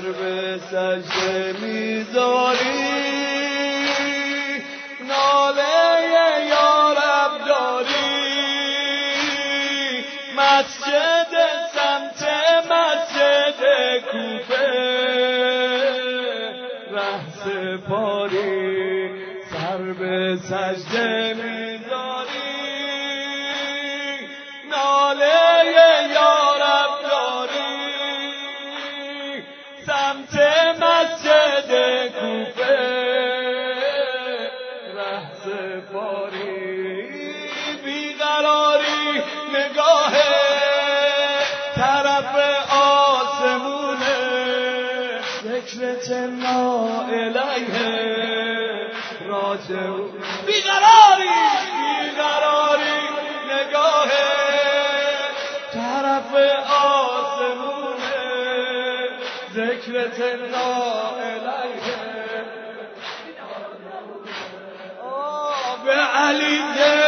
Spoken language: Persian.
سر به سجده میذاری، ناله یارب داری، مسجد سمت مسجد کوفه ره سپاری، سر به سجده میذاری، ناله یارب داری، سمت مسجد کوفه ره سپاری، بیقراری نگاه طرف آسمونه، ذکرت ناالیه راجعون، بیقراری نگاه طرف آسمونه، ذکرت ناالیه، به علی